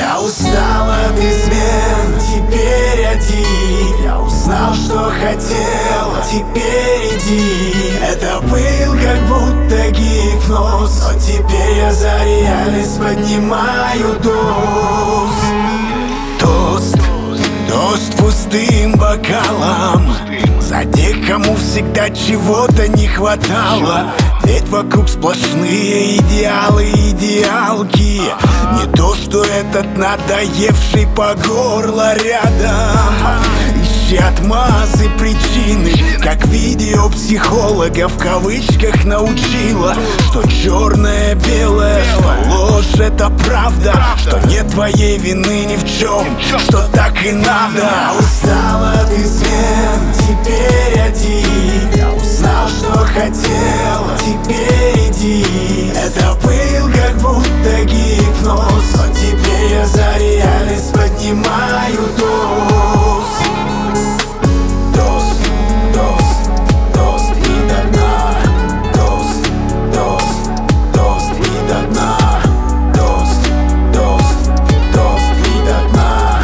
Я устал от измен, теперь один. Я узнал, что хотел, теперь иди. Это был как будто гипноз, но теперь я за реальность поднимаю тост. Тост пустым бокалом за тех, кому всегда чего-то не хватало. Ведь вокруг сплошные идеалы, идеалки. Не то, что этот надоевший по горло рядом. Ищи отмазы, причины, как видео психолога в кавычках научила, что черное белое, что ложь это правда, что нет твоей вины ни в чем, что так и надо. Я устал от измен, теперь один. Я узнал, что хотел, теперь иди. Это был как будто гипноз, но теперь я за реальность поднимаю тост. Тост и до дна. Тост и до дна. Тост и до дна.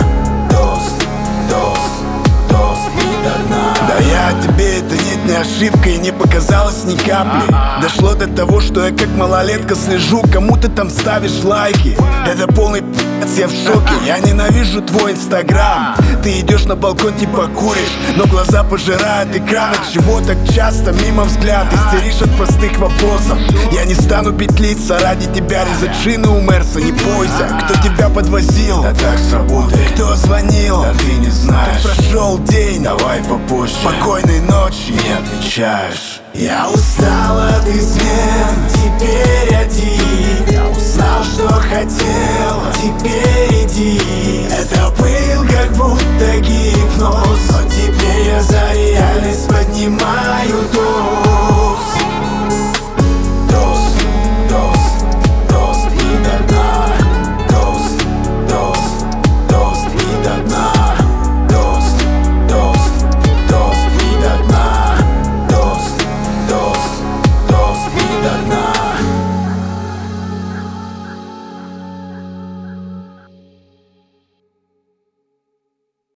Тост и до дна. Да я тебе это нет не ошибка и не показалось ни капли. Дошло до того, что я как малолетка слежу, кому ты там ставишь лайки. Это полный пи***ц, я в шоке. Я ненавижу твой инстаграм. Ты идешь на балкон типа куришь, но глаза пожирают экран. Отчего так часто мимо взгляд истеришь от простых вопросов? Я не стану петлиться ради тебя, резать шины у Мерса, не бойся. Кто тебя подвозил? Да так с работы. Кто звонил? Да ты не знаешь. Как прошел день? Давай попозже. Спокойной ночи. Не отвечаешь. Я устал от измен, теперь один. Я узнал, что хотел, теперь